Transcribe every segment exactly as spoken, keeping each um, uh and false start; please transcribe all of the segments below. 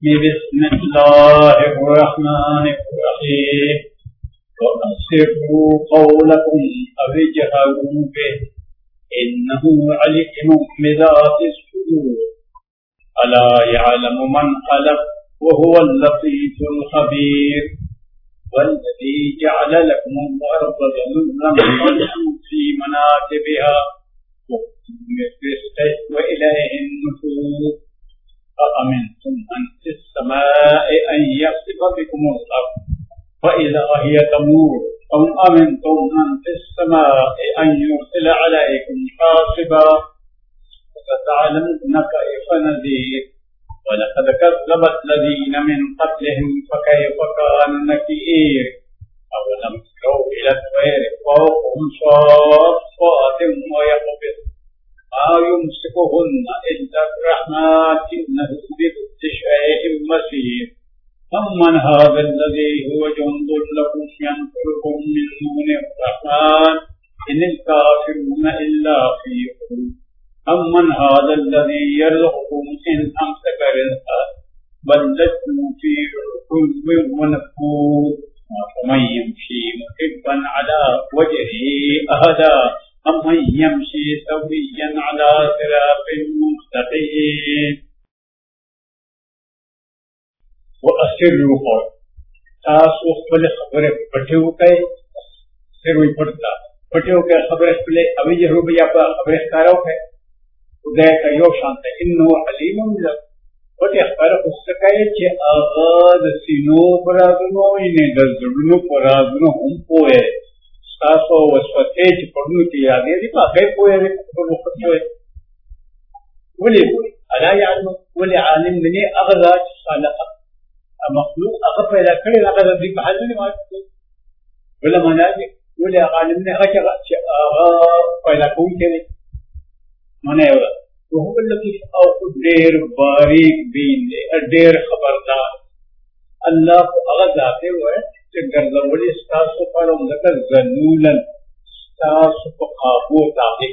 بسم الله الرحمن الرحيم وأسروا قولكم أو اجهروا به إنه عليم بذات الصدور ألا يعلم من خلق وهو اللطيف الخبير والذي جعل لكم الأرض ذلولا فامشوا في مناكبها وإليه النشور أأمنتم من في السماء أن يخسف بكم الأرض فإذا هي تمور أم أمنتم من في السماء أن يرسل عليكم حاصبا فستعلمون كيف نذير ولقد كذبت الذين من قبلهم فكيف كان نكير أولم يروا إلى الطير فوقهم صافات ويقبض ما يمسكهن إلا الرحمن إنه بكل شيء بصير أمن هذا الذي هو جند لكم ينصركم من دون الرحمن إن الكافرون إلا في غرور أمن هذا الذي يرزقكم إن أمسك رزقه بل لجوا في عتو ونفور ومن يمشي مكبا على وجهه أهدى أمن يمشي سويا على صراط مستقيم وأسروا قول تاسو خپل خبره پټیو کوي سروي پټتا پټیو کې خبره خپل اوی جهرو بیا په خبره ښکارو کوي خدای ته یو شانته انه علیم له پټه خبره وسکای چې هغه د سینو برازونو یې د زړونو برازونو هم پوهه تاسو وسوته چې پړنو کې یادې دي په هغه پوهه په وخت کې ولې الا یعلم ولې عالم دې هغه چې خالق مخلوق هغه پیدا کړی هغه د دې په حال نه ماته ولا مناجي ولا عالم نه هغه چې هغه پیدا کوي کې منه او هو اللطيف او ډېر باریک بین ډېر خبردار الله هغه ذاته وای چې ګرځولې تاسو په لمدته ذلولن تاسو په قابو تاکي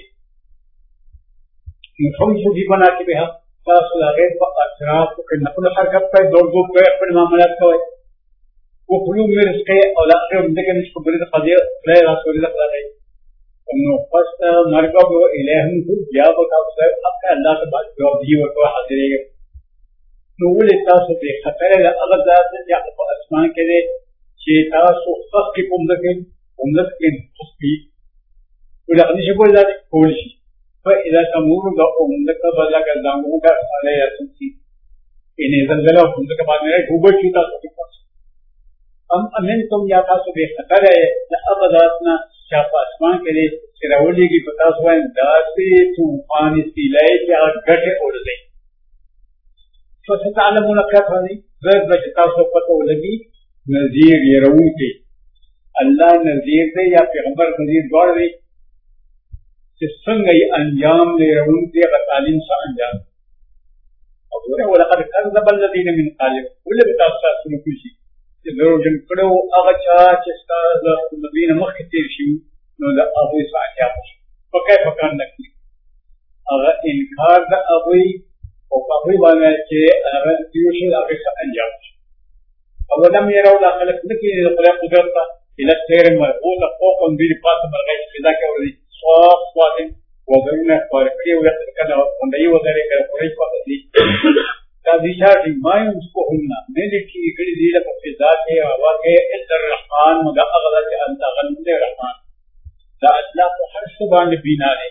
نفهم شو دی بنا کې به تاسو هغه په اطراف کې نقل حرکت په دور دور په خپل معاملات کوي او خلو مرسته او لاخر دغه نشو بلې قضيه لا رسول الله صلی الله علیه نو پس مرګو به الههم یا به تاسو حق الله تبارک و تعالی ورته حاضرې نو ولې تاسو به خطر له هغه ذات چې په اسمان کې دي چې تاسو خص کې کوم دغه کوم دغه خصي ولې نشي کولای کول شي فإذا تمور دا عمدك بلا كذامو کا على يسوسي ان زلزلہ عمدك بعد میں ڈوبے چوتا تو پاس ہم امنتم یا تاسو به خطر ہے ابداتنا شاپ اسمان کے لیے چراولی کی پتا سو داسے طوفان سیلائے کیا گٹے اڑ گئی فستعلمون كيف ذات بچتا سو پتہ لگی نذیر يرون کے اللہ نذیر دے یا پیغمبر نذیر دوڑ دے چې څنګه یې انجام دی روونکی هغه تعلیم څه انجام او ګوره ولقد كذب الذين من قبلهم ولې تاسو تاسو نو کوشي چې دروژن کړو هغه چا چې ستاسو د نبی مخکې تیر شي نو د ابو سعد په کیف کار نکړي هغه انکار د ابو او ابو باندې چې هغه تیر شي هغه څه انجام او لم يروا لا خلق نکړي د خدای قدرت الى خير مربوطه فوق بين فاطمه مرغی پیدا کوي صاف واضح وضعنا فارقية ويختلقنا وندعي وذلك القريش وقتلي كذلك ما يمسكهن نلكي كل ذلك في ذاته وواقع إلا الرحمن وذا أغلق أنت غنم الرحمن لا أطلاق حرصبان بيناني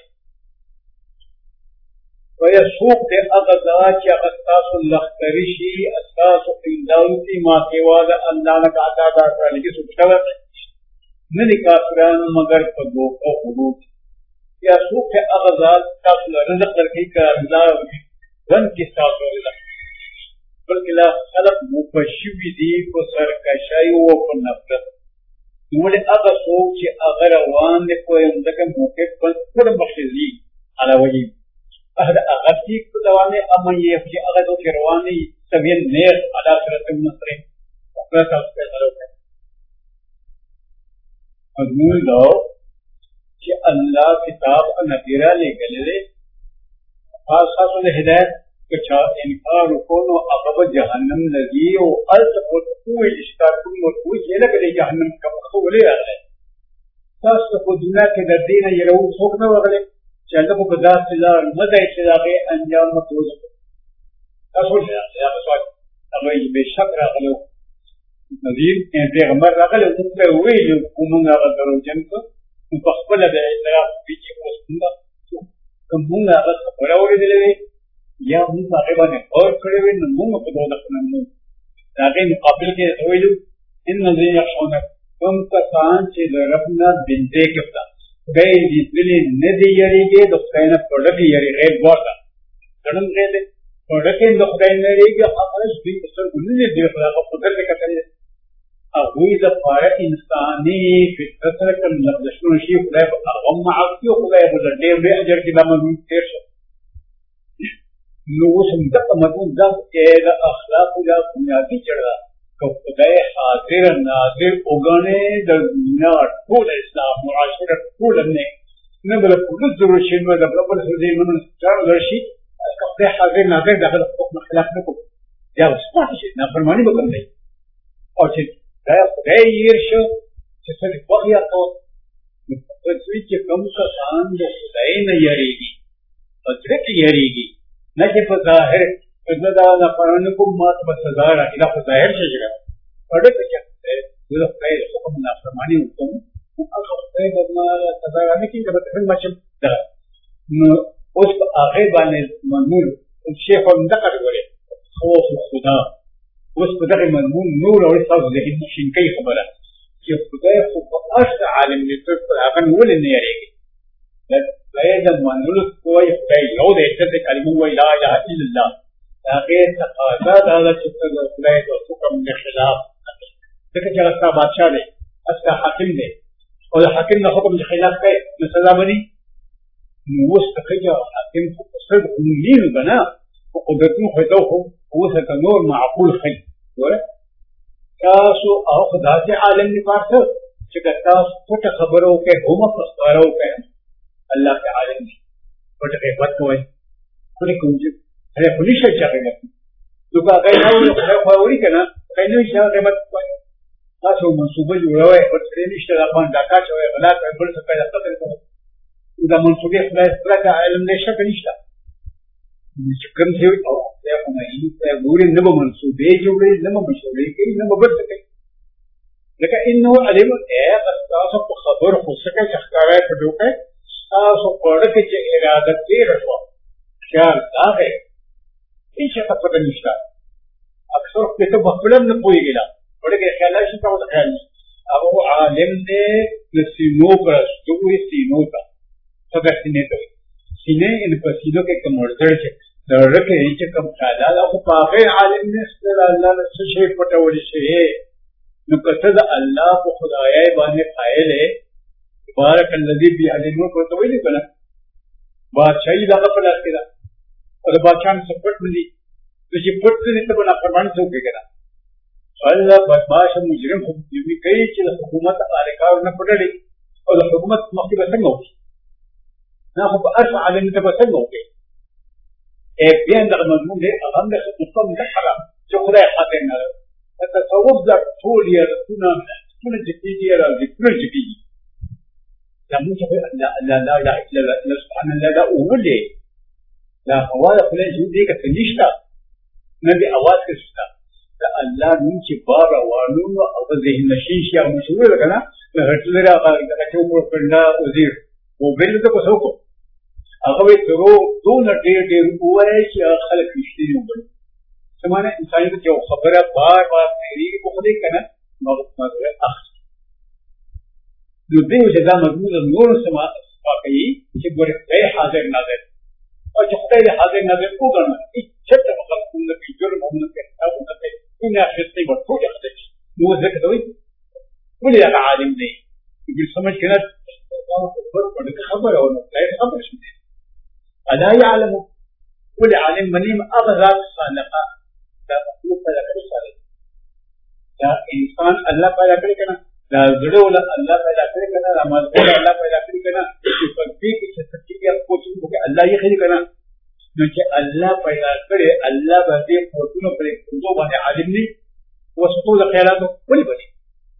ويسوق دي أغذات يغتاس اللخترشي أساس إنداوتي ما كيواد الله لك عطادا فرانيكي سبشتغل نلکا فران مگر پدو او خروج یا سوک اغزال تاسو رزق درکی کا رضا ون کی تاسو رزق بلکہ لا خلق مفشوی دی کو سرکشای و کو نفرت نولی اغا سوک چی اغا روان دی کوئی اندکا موقع پر پر بخشزی علا وجی اہد اغا سیک تو دوانی اما یہ چی اغا دو کی روانی سبین نیخ علا سرط مصری وقت تاسو پیدا روکے مضمون دو کہ اللہ کتاب نبیرہ لے گلے خاص خاص ہدایت كشا إنكار كونه أقب جهنم الذي وألتق وتقوي الإشتاكم وتقوي لك لجهنم كما خولي أغلق تاسكو دنيا كدردين يلو سوكنا وغلق شالكو بداس الله مدى إسلاغي أنجام مطوزق تاسول جدا سياق سوال أغلق بشكر أغلق نظير إن پیغمبر أغلق تطلع ويل ومن أغلق جنك مفخبل بإسلاغ بيجي وسنة كمون أغلق فراوري دلوي یا موږ هغه باندې اور کړی وي نو موږ په دغه خننو هغه مقابل کې ویلو ان الذين يخشون کوم کسان چې د ربنا بنده کې پتا به دې دې نه دی یریږي د خدای نه پړډي یری غیر ورته څنګه دې پړډي د خدای نه یریږي هغه دې څه ګلنه دې خدای په قدرت کې کړی هغه د پاره انساني فطرت سره کوم لږ شي خدای په هغه معافي خدای په دې ډېر اجر کې د موږ تیر شي نو اوس همدغه مضمون دا چې د اخلاقو دا بنیادي جړه که خدای حاضر ناظر وګڼي د دنیا ټول اسلام معاشره ټول نه نه بل په ضرورت شي نو د بل څه دې من څار ورشي که خدای حاضر ناظر دغه حکم خلاف نه کوي یا وسپات شي نه فرمانی وکړي او چې دا خدای یې شو چې څه دې وغیا کو په څه چې کوم څه شان د خدای نه یریږي او چې یریږي نجي په ظاهر ابن دا نه پرونه کوم مات په سزا راځي دا په ظاهر شي جګړه پړې ته چې د خدای حکم نه فرمانی وکړو هغه خدای د ما سزا راځي چې په څنګه مچم دا نو اوس په هغه باندې منور شیخ هم دغه وره خوف خدا اوس په دغه منور نور او تاسو د هیڅ شي کوي خبره چې خدای خو په اصل عالم دې په هغه ول نه یریږي فإذا منول کوئی خدای یو دې چې کلمه وی لا اله الا الله هغه تقاضا دا چې خدای د حکم نه خلاف ځکه چې هغه بادشاہ دی اصل حاکم دی او د حاکم نه حکم د خلاف کوي نو سزا باندې نو اوس څنګه حاکم په سر کومین بنا او قدرتونو خو ته خو اوس ته نور معقول خل وره تاسو او خدای چې عالم نه پاتې چې تاسو څه خبرو کې هم پستارو کوي الله کے عالم دی پټ غیبت کوي کله کوم چې هغه پولیس چې هغه نو کا غي نو خو خوري کنه کله چې هغه غیبت کوي تاسو منسوبه جوړوي او ترې نشته د افغان ډاکا چې غلا کوي بل څه پیدا کوي دا منسوبه خدای سره علم نشه نشته چې کوم څه او دا کومه یې ګوري نه به منسوبه جوړي نه به مشورې کوي نه به بل څه کوي لکه انه علم اے تاسو په خبر خو څه کې ښکارای په دوکه تاسو پړه کې چې اراده تیر شو خیال دا ہے هیڅ څه پته نشته اکثر په ته خپلم نه پويږي لا پړه کې خیال شي تاسو خیال هغه عالم دې د سینو پر ستوري سینو تا څنګه سینې ته سینې ان په سینو کې کوم ورځ چې درکه هیڅ کوم خیال هغه په هغه عالم دې ستل الله له څه شي پټول شي نو کته د الله په خدای باندې قائل بارك الذي بيده الملك وتويل كنا بادشاہی دا په لاس کې دا او د بادشاہ سپورټ ملي چې پټ دې ته بنا فرمان څو کې کړه الله بدمعاش مجرم خو دې کوي چې د حکومت اړیکاو نه پټړي او د حکومت مخکې څنګه وي نه خو په ارفع عالم ته څنګه وي اے بیا دا مضمون دې هغه د حکومت د حرام چې خدای حاکم نه تصوف دا ټول یې څونه څونه چې کېږي راځي څونه چې کېږي لا مو لا لا لا لا لا لا سبحان الله لا أولي لا هوالا فلان شو ديك فنشتا نبي أواز كشتا لا الله من شبارا وانونا أو ذهن نشيش يا مشهور لكنا نهتلرا أشوف فرنا وزير وبين ذلك سوكو أخوي ترو دون دير دير ويش يا خلق يشتري وبل سمعنا إنسان كتير خبرة بار بار تيري بخدي كنا ما ما أخ نو دې چې دا مضمون نور سما واقعي چې ګوره خدای حاضر ناظر او چې خدای حاضر ناظر وګڼه چې څه په خپل کې جرم هم نه کوي تاسو نه کوي نه خدای په ټول خدای نو ځکه دوی ولې هغه عالم دی چې سمج کنه خبر او نه خبر شي الا يعلم كل عالم منيم اغذى خالقا دا مخلوق پیدا کړی سره دا انسان الله پیدا کړی کنه دا زړه ول الله پیدا کړی کنه رحمت ول الله پیدا کړی کنه چې په دې کې چې څه کې کوم څه الله یې خېری کنه نو چې الله پیدا کړي الله باندې قوتونه پرې کوو باندې عالم دي وسطو د خیالاتو ولې بدي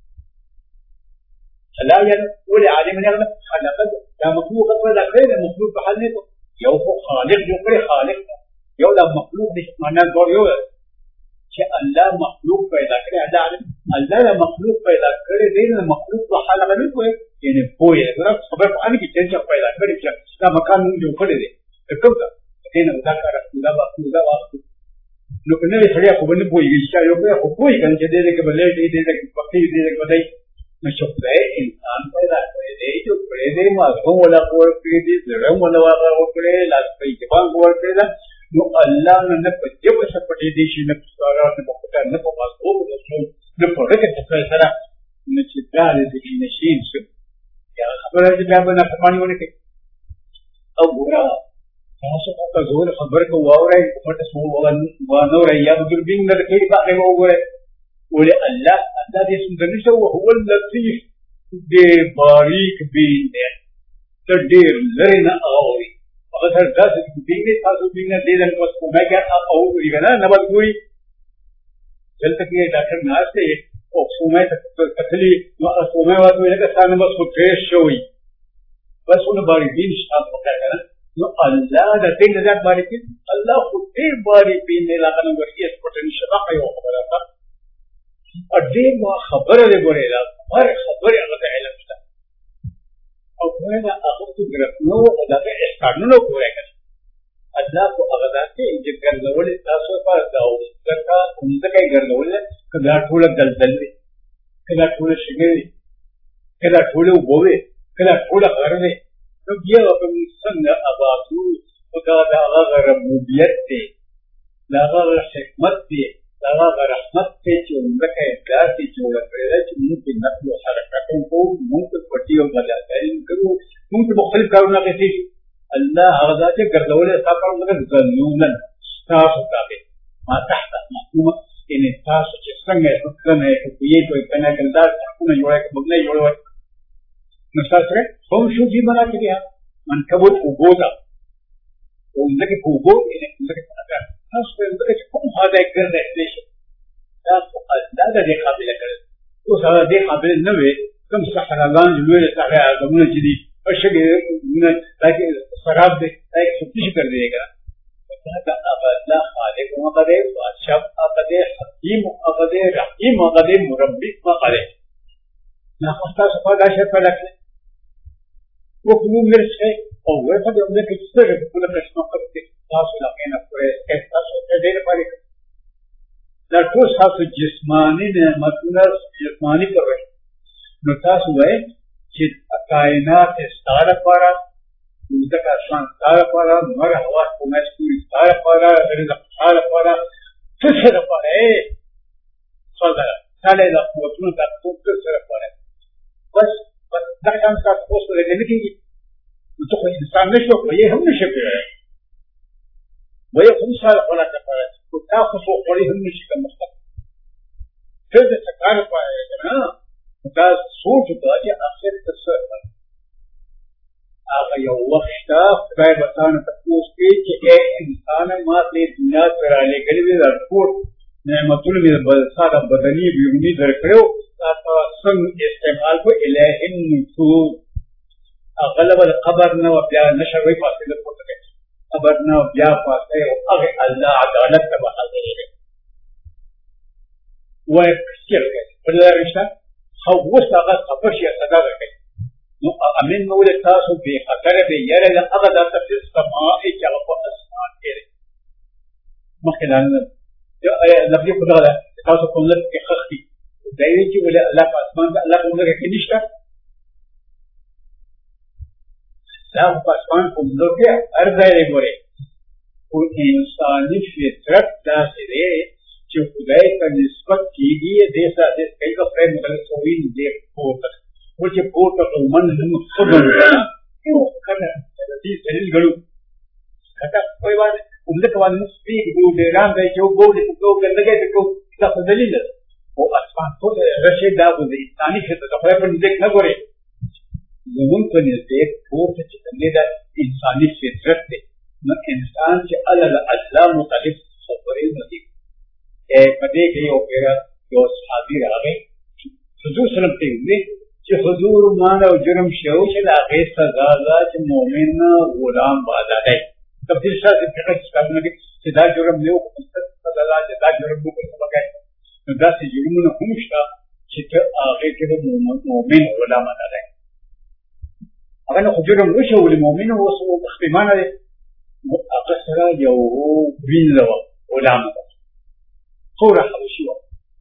الله یې ولې عالم نه خلق دا مخلوق پیدا کړي مخلوق په حال نه یو خالق جو کړي خالق یو د مخلوق د معنا ګور یو چې الله مخلوق پیدا کړي الله عالم الله د مخلوق پیدا کړي دی نو مخلوق په حال باندې کوی یعنی پوهه دا خبر په ان کې چې پیدا کړي چې دا مکان جوړ کړی دی کوم دا دینه دا کار دا وخت دا وخت نو کنه سړی خو باندې پوهیږي چې یو په خو پوهیږي چې دې دې کې بلې دې دې کې پخې دې دې کې بدای نو چې خدای انسان پیدا کړی دی چې پرې دې ما کوم ولا کور کړی دې زړه ولا وا ور کړی لاس په کې باندې ور کړی نو الله نه په دې په سپټې دې شي نه سوال نه په کټه نه په پاس او نو په دې کې څه سره نو چې دا دې نشین شي یا خبره دې بیا باندې کمانی ونه کې او ګورا تاسو په زور خبر کو واورای په تاسو وانه ورای یا د بین د کې باندې وګوره ولې الله الله دې څنګه نشو هو اللطيف دې باریک بین دې تر ډېر لري نه اوري هغه تر تاسو دې تاسو دې نه دې د پس کومه کې او ورګنا نه بدوي دلته کې ډاکټر ناشته او کومه ته کتلې نو کومه وایي لکه څنګه بس خو فریش شوی بس ونه باریک بین شاته وکړه نو الله د دې نظر باندې الله خو دې باندې په نه لاګنه ورکی سپټن شبق یو خبره ده ا دې ما خبره دې ګورې لا هر خبره هغه علم شته او کنه هغه څه ګرځنو دا به قانونو کوی کنه الله کو هغه ذاتي چې ګرځول تاسو په داو ځکه څنګه کوي ګرځول کله ټول دلدل کله ټول شګري کله ټول وبوي کله ټول غرنه نو بیا په څنګه اباطو او دا د هغه ربوبیت دی دا هغه حکمت دی دا هغه رحمت دی چې موږ ته داسې جوړ کړی چې موږ په نقل او حرکت کوو موږ په پټي او غلاګاری کوو موږ په مختلف کارونه کوي الله هغه ذات ګرځولې تاسو موږ ځنونن تاسو تابع ما تحت محکومه ان تاسو چې څنګه څنګه کوي په کنه کنده کومه جوړه کومه جوړه نشاطره هم شو دي بنا کې من کبوت وګودا او دغه کوو ان دغه څنګه تاسو په دغه کوم هدا ګرځي دې تاسو دا د قابلیت کړو او سره دې قابل نه وي کوم صحراګان جوړ سره غوونه چې دي او شګه نه لکه خراب دي لکه څه څه کړی دی دا الله خالق او قدیر بادشاہ او قدیر حکیم او قدیر رحیم او قدیر مربی او قدیر نه خاصه څه دا شی په لکه وکړو مرسته او ورته د دې کې څه د کله پښتو کوي تاسو لا نه پرې تاسو ته دې لپاره دا ټول تاسو جسمانی نعمتونه جسمانی کوي نو تاسو وایي چې کائنات ستاره لپاره ځکه شان ستاره لپاره مر هوا کومه ستوري ستاره لپاره رزق ستاره لپاره څه څه لپاره صدر ساله د قوتونو د څه څه لپاره بس دا کوم څه تاسو له دې کې نو ته انسان نشو کوی هم نشو کوی وایي کوم څه ولا لپاره او تاسو خو خوري هم نشي کوم څه څه د څه لپاره نه دا سوچ دا چې اخر څه هغه یو وخت خدای بتانه تاسو کې چې انسان ما دې دنیا پر علی ګلوي ورکوټ نعمتونه دې بل ساده بدني بیرونی درکړو تاسو څنګه استعمال کو الہ النفوس اغلب القبر نو بیا نشوي فاصله کوته قبر نو بیا فاصله او هغه الله عدالت تبع حاضر وای کثیر کې بل رښتا خو وسه خبر شي صدا کوي نو امن مول تاسو به خطر به یره له هغه د تفسیر سماع چې هغه په اسمان کې مخکې لفظ خدا تاسو کوم لږ کې خختي دایي چې ول الله په اسمان کې الله کوم کې نشته دا په اسمان کوم لږه ارزای لري او انساني فطرت داسې دی چې خدای ته نسبت کیږي د دې سره د کایو په مدل سوي دې پورته و چې پورته من هم خدای یو کنه دې دلیل غړو کته کوئی باندې عمده کوي سپیډ ګو دې رام دی چې وګو دې کو ګندګې دې کو دا په دلیل او اسمان ټول رشید دا و دې انساني فطرت په خپل دې نه ګوري زمون په دې پورته چې دې دا انساني فطرت دی نو انسان چې الله الله مختلف خبرې ندي په دې کې یو پیرا یو صحابي راغی حضور سلام ته وی چې حضور مان او جرم شو چې لا غي سزا ده چې مؤمن غلام بادا دی تبدیل شاته په هیڅ کار نه چې دا جرم نه وکړي سزا ده چې دا جرم وکړي سبا نو دا چې جرمونه هم شته چې هغه کې مؤمن غلام بادا دی هغه نو جرم وشو للمؤمن هو اختمانه هغه سره یو وینځو غلام ده صورة حبشية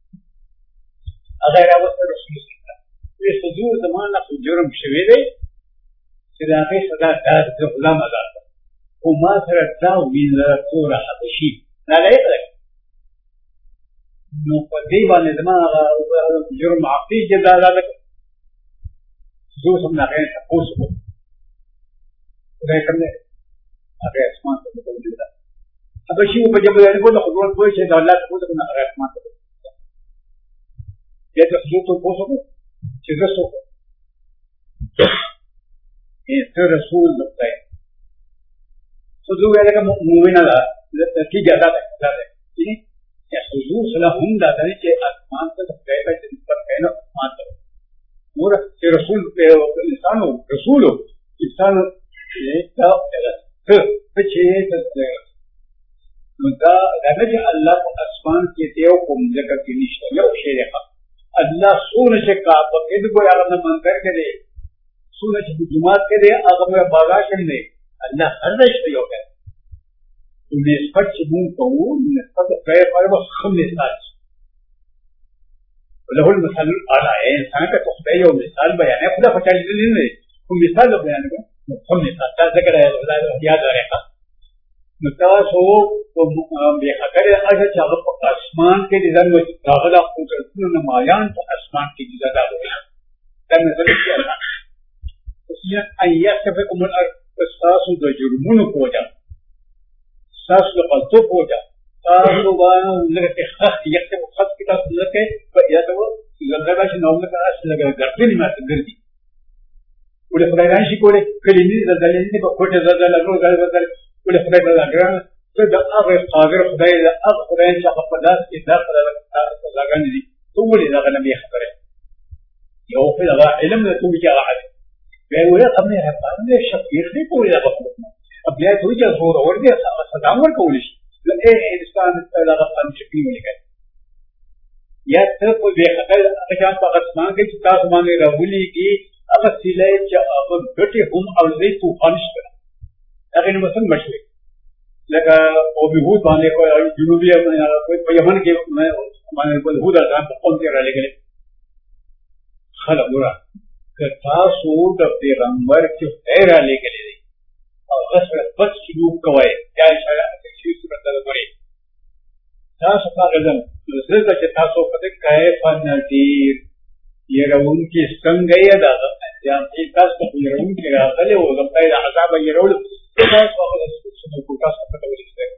هذا راوت رسول الله في حضور زمان خو جرم شوی دی چې د هغې سزا دا د غلام ادا کړه خو ما سره دا وینځه صورة حبشي هغه یې کړی نو په دې باندې زما هغه جرم عقلي جزا ادا کړه حضور هم د هغې نه تپوس وکړو خدای کوم دی هغې اسمان ته وکړل ده حبشي په جبل باندې کوله خو ورته وایي چې دا الله ته کوته نه هغه اسمان ته بیا ته حضور ته پوښتنه وکړه چې زه څوک یم ته رسول د خدای حضور ویل که مؤمنه ده نتیجه دا ده دا ده چې حضور سره هم دا ده چې اسمان ته د خدای په نسبت کوي نو اسمان ته نور چې رسول انسان رسول انسان دا ته چې نو دا نه چې الله په اسمان کې دیو کوم ځکه کې نشته یو شی دی الله سونه چې کا په دې ګور هغه نه منکر کړي سونه چې جمعات کې دی هغه مې بازار کې دی الله هر څه یو کوي نسبت چې مونږ کوو نسبت په هغه په خمه سات له المثال الاعلى انسان ته خدای یو مثال بیانې خدای په چالي نه نه کوم مثال بیان کوي خمه سات دا ذکر یاد راځي نو تاسو په بیا خبره هغه چې هغه په اسمان کې دي ځنه داخله قدرتونو نمایان په اسمان کې دي داخله دا مثلا چې الله چې اياتفكم الارض تاسو د جرمونو کوجا تاسو د غلطو کوجا تاسو باندې لکه خط یکته خط کې تاسو لکه په یاته لږه چې نو لکه اصل لګا ګرځي ما ته ګرځي ولې خدای راشي کوله کلمې د دلې په کوټه زړه له نور غل بدل ولې خدای په لاګران څه د هغه قادر خدای د هغه خدای چې په پداس کې داخله لاګان دي ټول دا نبی خبره یو په هغه علم ته توګه راځي به وایي خپل نه باندې شکیر دی کولی دا په بیا ته چې زور ورته صدام ورکول شي له انسان ته هغه هم شکیر ولګي یا ته په دې خبره هغه په اسمان کې چې تاسو باندې راولي کې هغه سیلې چې هغه ګټي هم او دې طوفان شته هغه نو څنګه مشوي لکه او بهود باندې کوئی جنوبي کوئی په یمن کې باندې په هود ځان په قوم کې را لګلې خلک ورا که تاسو د پیغمبر چې غیر لګلې دي او غسر بس شروع کوي یا اشاره چې صورت ده غوړي تاسو هغه ځم زړه چې تاسو په دې کای فنذیر يرون کې څنګه یې دا انجام چې تاسو په يرون کې راغلي او د پیدا عذاب يرول تاسو هغه څه کو تاسو په توګه ولیکئ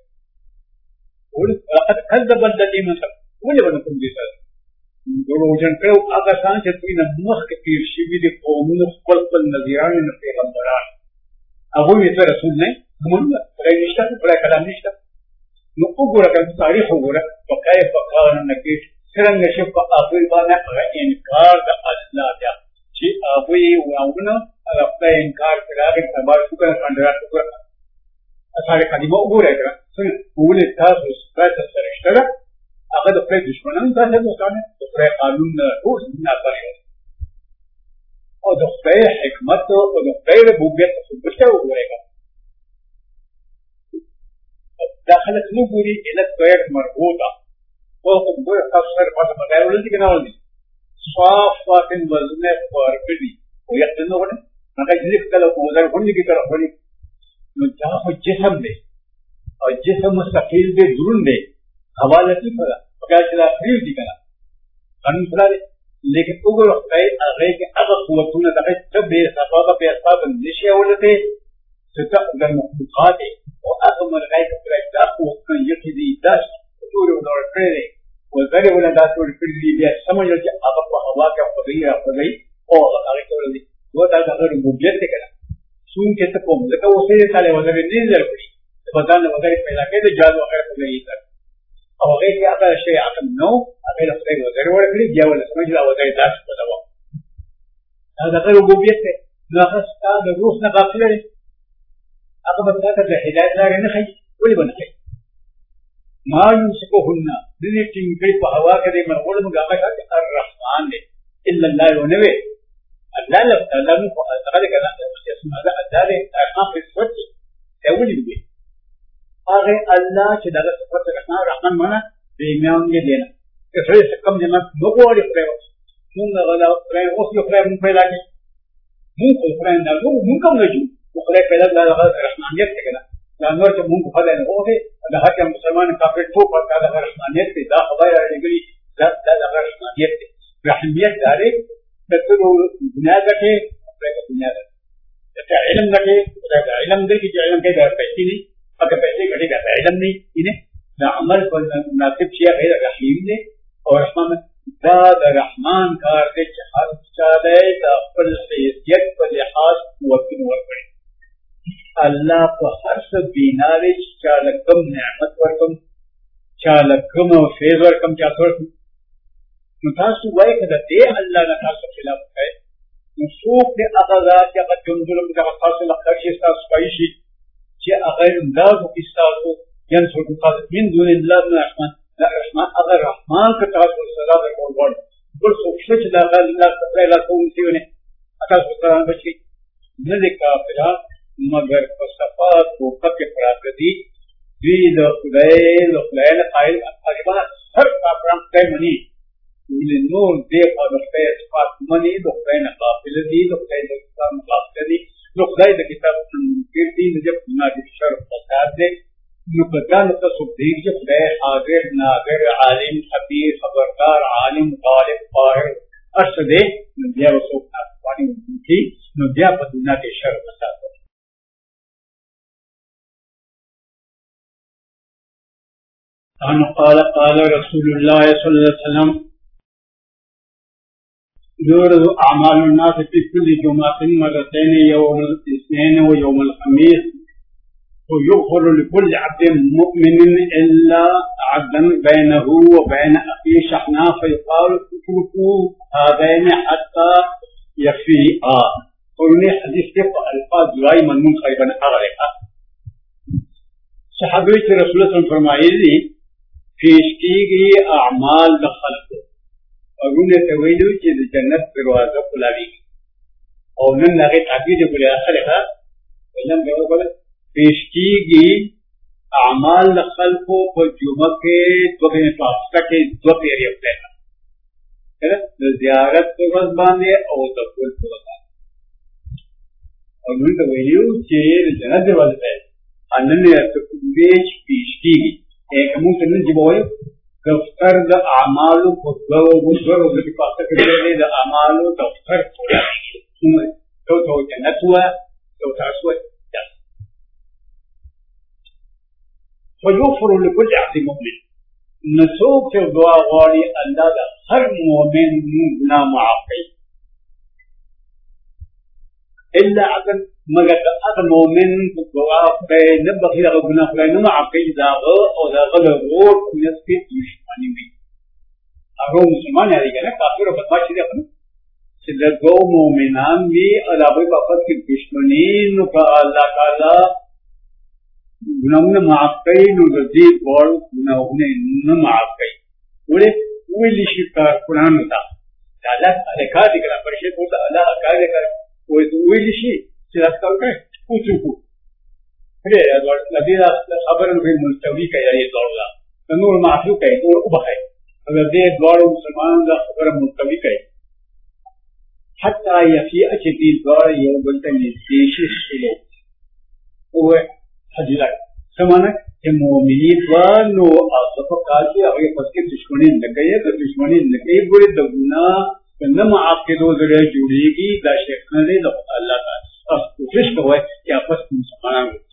ول لقد كذب الذين كفروا ولې ونکم دي سره دروژن کړو هغه څنګه چې دوی نه مخ کې تیر شي دي قومونو خپل خپل نذیران نه پیغمبران هغه یې تر رسول نه موږ پرې نشته پرې کلام نشته نو وګوره کوم تاریخ وګوره او کیف قال نکي څنګه چې په اخر باندې هغه انکار د الله بیا چې هغه یې وونه هغه په انکار کړه سبا شکر کاندرا شکر اثر قدیمه وګوره څنګه ولې تاسو ستاسو سره شته هغه د خپل دشمنانو ته د ځانه د خپل قانون ټول نه پرې او د خپل حکمت او د خپل ربوبیت څخه وګورئ داخله نو ګوري اله غیر مربوطه او ګورئ تاسو سره په مدار ولدي کنه ولدي صافات وزن ورکړي او یقینه ونه هغه ځکه کله په مدار باندې کې تر خپل نو دا خو جسم دی او جسم مستقل دی ضرور دی حواله کی پدا پکا چلا فریو دی کنا قانون سره لیکن وګورئ هغه کې هغه قوتونه دغه تبه صفاقه په اسباب نشي ولته ستہ د مخلوقات او هغه مرغای په راځه او یکی دی داس ټول ونور کړی او زګي ولا داس ور کړی بیا سمجھ چې هغه په هوا کې خدای خدای او هغه ټول دی و دا هغه ربوبیت ته کړه څون کې ته کوم ځکه اوسې تعالی وزر نه درکړي بدل وغير پیدا کړي جاد وغیرہ په لري تر او غیر یا هغه شی عقل نو هغه له خدای وغیرہ ورکړي بیا ول سمج لا وغیرہ داس په دوا دا د ربوبیت نه خاصه د روح نه غافل دي هغه به تاسو د هدایت لارې نه خي ولې باندې ما يمسكهن دې ټینګړي په هوا کې د مرغول مګه هغه الرحمن دی الا الله ونوي الله لا الله نو هغه کله چې اسمه ده الله دې هغه په صفت دی ولې دی هغه الله چې دغه صفت رحمان رحمان معنا دې میاونګي دی نه که څه کم دې ما نو وړي پرې موږ غلا پرې اوس یو پرې موږ پیدا کړو موږ پرې نه نو موږ کوم نه جو خدای پیدا دغه رحمانیت څنګه دا نور چې موږ په دې نه وځي دا هغه مسلمان کافر ټول په دغه رحمانیت دی دا خدای راغلي دا دغه رحمانیت دی رحمانیت داري د ټول دنیا کې په دنیا ده چې علم دغه دا علم دې چې علم کې دا پیسې دي هغه پیسې غړي دا علم نه دي دا عمل په مناسب شي غیر رحیم دی او رحمان دا د رحمان کار دی چې هر چا دې د خپل حیثیت په لحاظ وکړي ورکړي الله په هر څه بیناري چې لکم نعمت ورکم چا لکم او فیض ورکم چا ورکم نو تاسو وایي کله دې الله نه تاسو خلاف کوي نو څوک دې هغه ذات چې هغه جنظلم دغه تاسو لخر شي تاسو پای شي چې هغه انداز کې تاسو ین څو تاسو من دون الله الرحمن لا رحمان هغه رحمان که تاسو سره ورکول غواړي بل څوک چې دا الله تعالی لا کوم سیونه تاسو سره بچي نه دې کافران مگر په صفات او پکې پراته دي دوی د خدای له خدای نه قائل اقربا هر کافران کوي مني ولې نور دې په خدای صفات مني د خدای نه قابل دي د خدای د کتاب قابل دي نو خدای د کتاب کې دي چې نه دي شرط فساد دي نو په دا نو تاسو دې چې خدای حاضر ناظر عالم خبير خبردار عالم غالب قاهر ارشد دې بیا وسو باندې کې نو بیا په دنیا کې شرط فساد أن قال قال رسول الله صلى الله عليه وسلم يورد أعمال الناس في كل جمعة مرتين يوم الاثنين ويوم الخميس ويغفر لكل عبد مؤمن إلا عبدا بينه وبين أخيه شحناء فيقال اتركوا هذين حتى يكفي آه قلني حديث تبقى الفاظ دائما من خيبا أغرقها صحابي رسول الله صلى الله عليه وسلم فرمائي پیش کیږي اعمال د خلقو اورونه ته ویلو چې د جنت دروازه خلاوي او نن هغه تعبیر په اخره ها ولنه به وګورئ پیش کیږي اعمال د خلقو په جمعه کې دوه په هفته کې دوه پیری وکړه کله د زیارت په ورځ باندې او د کول په ورځ اورونه ته ویلو چې د جنت دروازه ده انن یې ته پیش پیش کیږي ایک موږ نن چې وایو دفتر د اعمالو په دوه وګورو د پاتې کېدل د اعمالو دفتر کوي نو ته ته جنت وا ته تاسو ته فيغفر لكل عبد مؤمن نسوق چې دعا غواړي الله د هر مؤمن ګناه معاف کوي الا عدم مگر هغه مؤمن په دعا په نه بخیل هغه ګناه کوي نه معاف کوي دا او دا غلط ور نسبت دشمنی وي هغه مسلمان دی کنه کافر او بدمعش دي خپل چې د دو مؤمنان وی علاوه په خپل کې دشمنی نو که الله تعالی ګناهونه معاف کوي نو د دې ډول ګناهونه نه معاف کوي ولې ویل شي کار قرآن وتا دا الله الکا دي کړه پرشه کو ته الله کار دې کړ ویل شي چې تاسو کوي اوڅو پرې دا نبی دا خبرو به مستوي کوي یې ډول نور معفو کوي نور وبخي اگر دې ډول مسلمان دا خبره مستوي کوي حتى يفي أجدي الدار يوم بلتني سيش الشيء هو حجلك سمعنا المؤمنين وانو أصدق قاسي أغي فسكي تشمنين لكي تشمنين لكي بولي دبنا فنما عقدو ذريع جوريگي دا شيخنا لي دخل الله تعالى أصدقش كوي يا فسك مسلمان